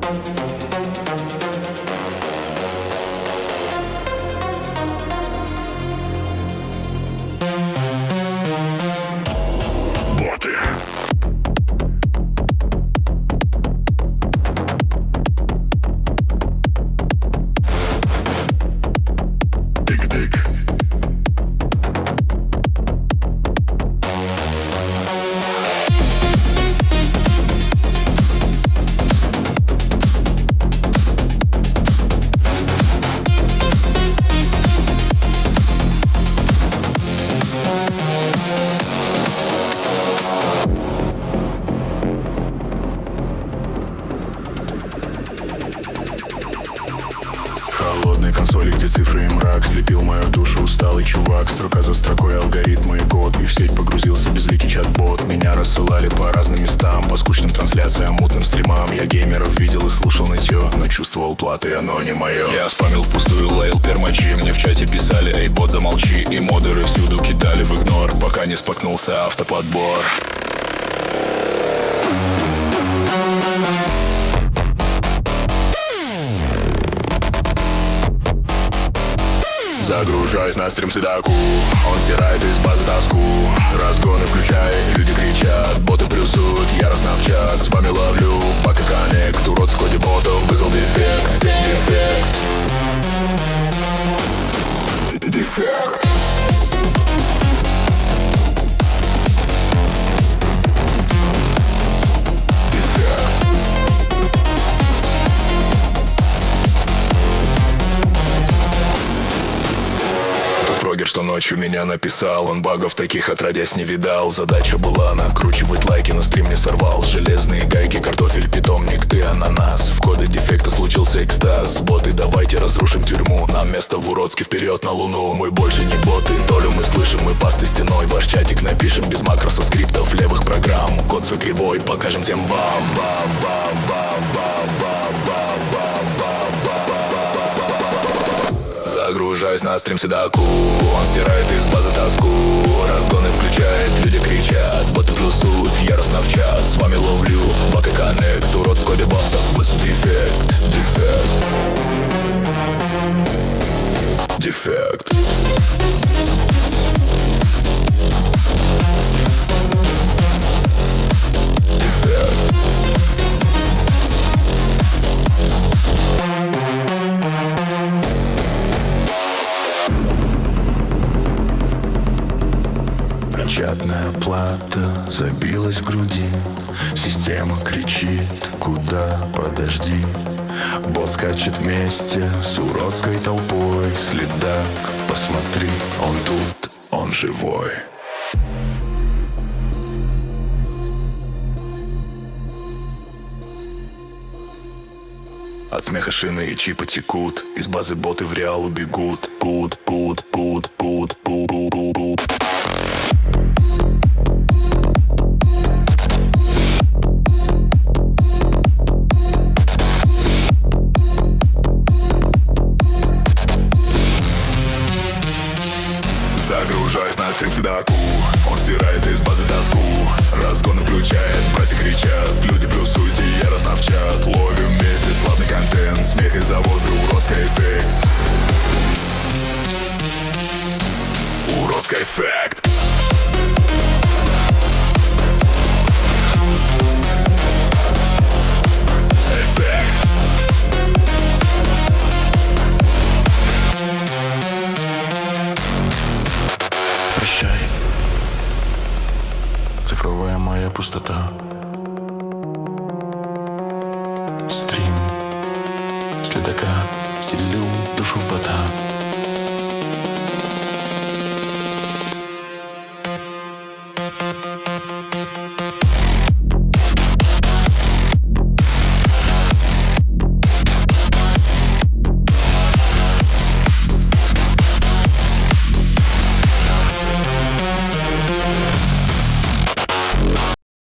Боты. Тык-тык. Холодной консоли, где цифры и мрак слепил мою душу усталый чувак. Строка за строкой алгоритмы и код, и в сеть погрузился безликий чат-бот. Меня рассылали по разным местам, по скучным трансляциям, мутным стримам. Я геймеров видел и слушал нытье, но чувствовал платы, оно не мое. Я спамил впустую лейл пермачи, мне в чате писали: эй, бот, замолчи. И модеры всюду кидали в игнор, пока не споткнулся автоподбор. Загружаюсь на стрим Седаку, он стирает из базы тоску. Разгоны включай, люди кричат, боты плюсуют яростно в чат. С вами ловлю, пока коннект, урод в коде ботов вызвал дефект. Дефект. Прогер, что ночью меня написал, он багов таких отродясь не видал. Задача была накручивать лайки, но стрим не сорвал. Железные гайки, картофель, питомник и ананас. В коде дефекта случился экстаз. Боты, давайте разрушим тюрьму, нам место в Уродске, вперед на луну. Мы больше не боты, долю мы слышим, мы пасты стеной. Ваш чатик напишем без макросов, скриптов, левых программ. Код свой кривой, покажем всем Загружаюсь на стрим Седаку, он стирает из базы тоску. Разгоны включает, люди кричат, боты плюсуют яростно в чат. С вами ловлю, пока коннект, урод в коде ботов вызвал дефект. Дефект. Печатная плата забилась в груди, система кричит: куда, подожди. Бот скачет вместе с уродской толпой. Следак, посмотри, он тут, он живой. От смеха шины и чипы текут, из базы боты в реал убегут. Пут. Загружаюсь на стрим Седаку, он стирает из базы тоску. Разгоны включает, братья кричат, люди плюсуйте яростно в чат. Ловим вместе славный контент, смех и завозы, уродский эффект. Уродский эффект. Прощай, цифровая моя пустота. Стрим Следака, селю душу в бота.